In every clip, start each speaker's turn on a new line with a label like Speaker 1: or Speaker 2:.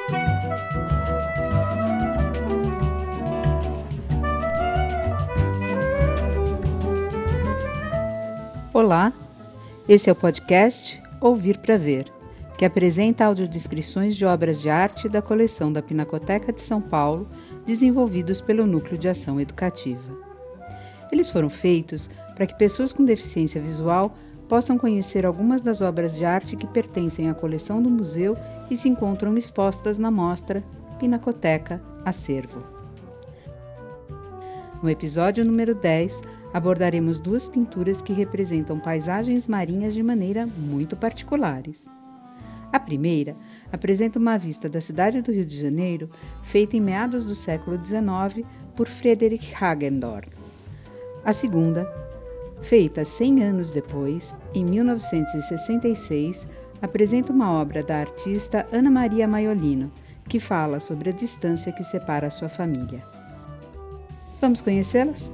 Speaker 1: Olá, esse é o podcast Ouvir para Ver, que apresenta audiodescrições de obras de arte da coleção da Pinacoteca de São Paulo, desenvolvidos pelo Núcleo de Ação Educativa. Eles foram feitos para que pessoas com deficiência visual possam conhecer algumas das obras de arte que pertencem à coleção do museu e se encontram expostas na mostra Pinacoteca Acervo. No episódio número 10, abordaremos duas pinturas que representam paisagens marinhas de maneira muito particulares. A primeira apresenta uma vista da cidade do Rio de Janeiro, feita em meados do século XIX por Frederick Hagendorn. A segunda, feita 100 anos depois, em 1966, apresenta uma obra da artista Ana Maria Maiolino, que fala sobre a distância que separa a sua família. Vamos conhecê-las?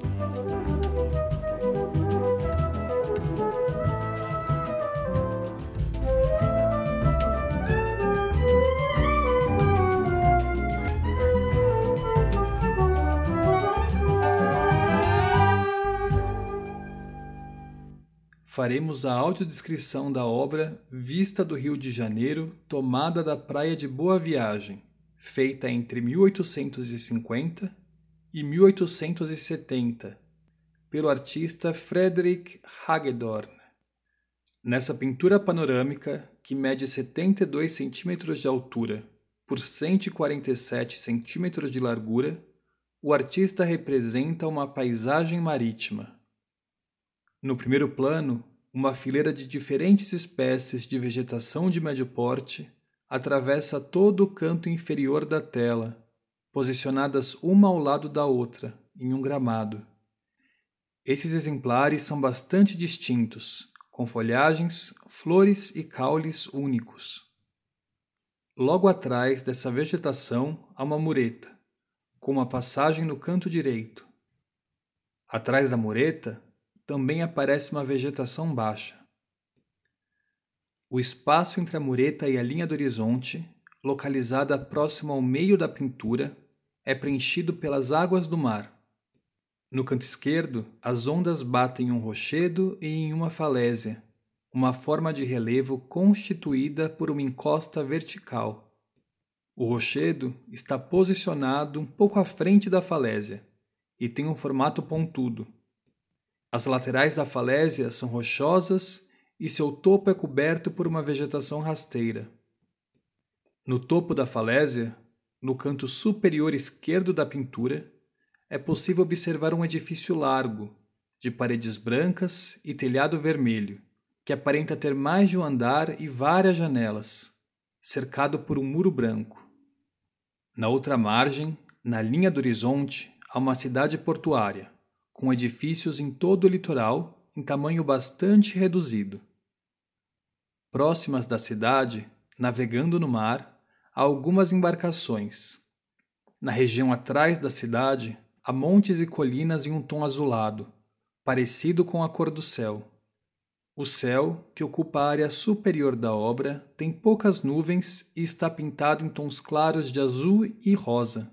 Speaker 2: Faremos a audiodescrição da obra Vista do Rio de Janeiro, tomada da praia de Boa Viagem, feita entre 1850 e 1870, pelo artista Frederick Hagedorn. Nessa pintura panorâmica, que mede 72 centímetros de altura por 147 centímetros de largura, o artista representa uma paisagem marítima. No primeiro plano, uma fileira de diferentes espécies de vegetação de médio porte atravessa todo o canto inferior da tela, posicionadas uma ao lado da outra, em um gramado. Esses exemplares são bastante distintos, com folhagens, flores e caules únicos. Logo atrás dessa vegetação há uma mureta, com uma passagem no canto direito. Atrás da mureta, também aparece uma vegetação baixa. O espaço entre a mureta e a linha do horizonte, localizada próximo ao meio da pintura, é preenchido pelas águas do mar. No canto esquerdo, as ondas batem em um rochedo e em uma falésia, uma forma de relevo constituída por uma encosta vertical. O rochedo está posicionado um pouco à frente da falésia e tem um formato pontudo. As laterais da falésia são rochosas e seu topo é coberto por uma vegetação rasteira. No topo da falésia, no canto superior esquerdo da pintura, é possível observar um edifício largo, de paredes brancas e telhado vermelho, que aparenta ter mais de um andar e várias janelas, cercado por um muro branco. Na outra margem, na linha do horizonte, há uma cidade portuária, com edifícios em todo o litoral, em tamanho bastante reduzido. Próximas da cidade, navegando no mar, há algumas embarcações. Na região atrás da cidade, há montes e colinas em um tom azulado, parecido com a cor do céu. O céu, que ocupa a área superior da obra, tem poucas nuvens e está pintado em tons claros de azul e rosa.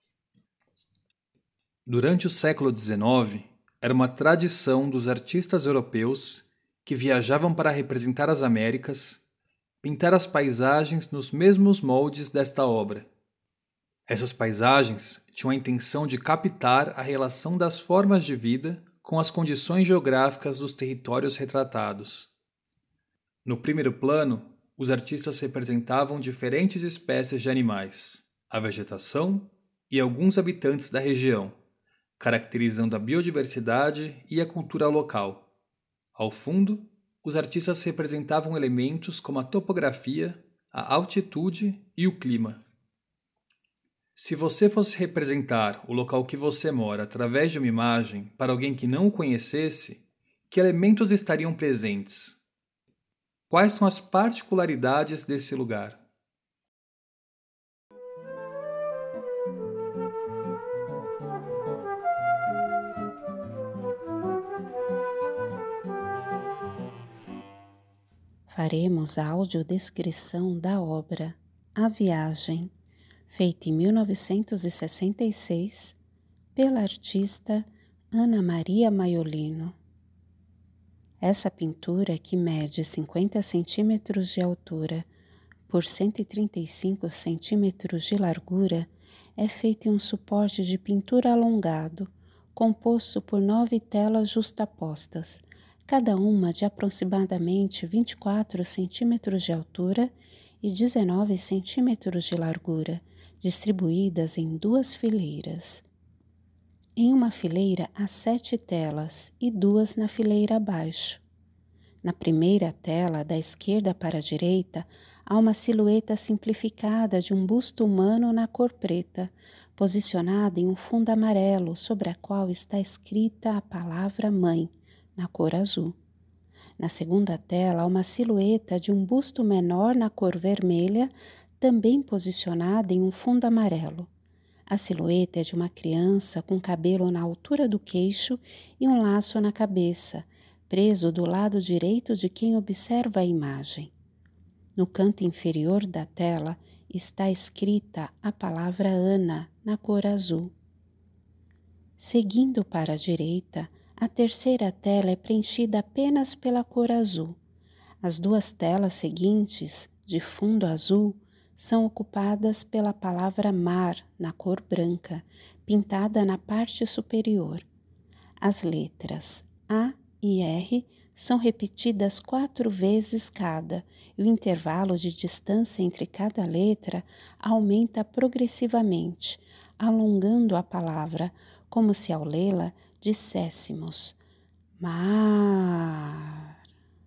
Speaker 2: Durante o século XIX, era uma tradição dos artistas europeus que viajavam para representar as Américas pintar as paisagens nos mesmos moldes desta obra. Essas paisagens tinham a intenção de captar a relação das formas de vida com as condições geográficas dos territórios retratados. No primeiro plano, os artistas representavam diferentes espécies de animais, a vegetação e alguns habitantes da região, caracterizando a biodiversidade e a cultura local. Ao fundo, os artistas representavam elementos como a topografia, a altitude e o clima. Se você fosse representar o local que você mora através de uma imagem para alguém que não o conhecesse, que elementos estariam presentes? Quais são as particularidades desse lugar?
Speaker 3: Faremos a audiodescrição da obra A Viagem, feita em 1966 pela artista Ana Maria Maiolino. Essa pintura, que mede 50 centímetros de altura por 135 centímetros de largura, é feita em um suporte de pintura alongado, composto por 9 telas justapostas, cada uma de aproximadamente 24 centímetros de altura e 19 centímetros de largura, distribuídas em 2 fileiras. Em uma fileira há 7 telas e 2 na fileira abaixo. Na primeira tela, da esquerda para a direita, há uma silhueta simplificada de um busto humano na cor preta, posicionada em um fundo amarelo, sobre a qual está escrita a palavra Mãe, na cor azul. Na segunda tela, há uma silhueta de um busto menor na cor vermelha, também posicionada em um fundo amarelo. A silhueta é de uma criança com cabelo na altura do queixo e um laço na cabeça, preso do lado direito de quem observa a imagem. No canto inferior da tela está escrita a palavra Ana, na cor azul. Seguindo para a direita, a terceira tela é preenchida apenas pela cor azul. As 2 telas seguintes, de fundo azul, são ocupadas pela palavra mar, na cor branca, pintada na parte superior. As letras A e R são repetidas 4 vezes cada, e o intervalo de distância entre cada letra aumenta progressivamente, alongando a palavra, como se ao lê-la disséssemos mar.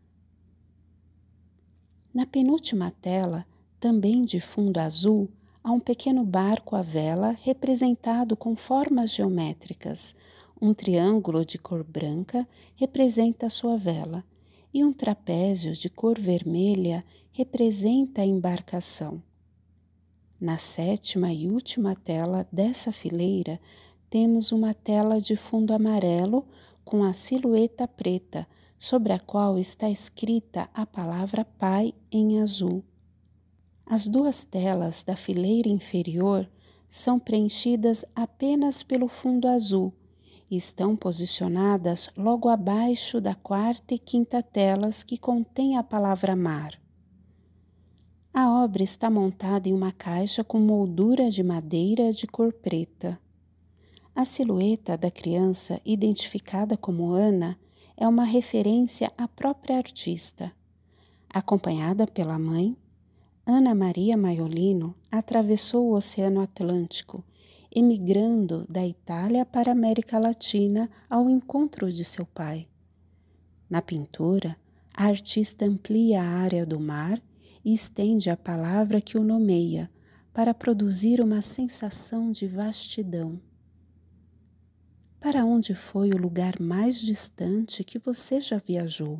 Speaker 3: Na penúltima tela, também de fundo azul, há um pequeno barco à vela representado com formas geométricas. Um triângulo de cor branca representa a sua vela e um trapézio de cor vermelha representa a embarcação. Na sétima e última tela dessa fileira, temos uma tela de fundo amarelo com a silhueta preta, sobre a qual está escrita a palavra Pai em azul. As 2 telas da fileira inferior são preenchidas apenas pelo fundo azul e estão posicionadas logo abaixo da 4ª e 5ª telas que contêm a palavra mar. A obra está montada em uma caixa com moldura de madeira de cor preta. A silhueta da criança, identificada como Ana, é uma referência à própria artista. Acompanhada pela mãe, Ana Maria Maiolino atravessou o Oceano Atlântico, emigrando da Itália para a América Latina ao encontro de seu pai. Na pintura, a artista amplia a área do mar e estende a palavra que o nomeia, para produzir uma sensação de vastidão. Para onde foi o lugar mais distante que você já viajou?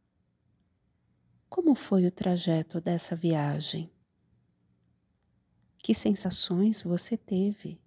Speaker 3: Como foi o trajeto dessa viagem? Que sensações você teve?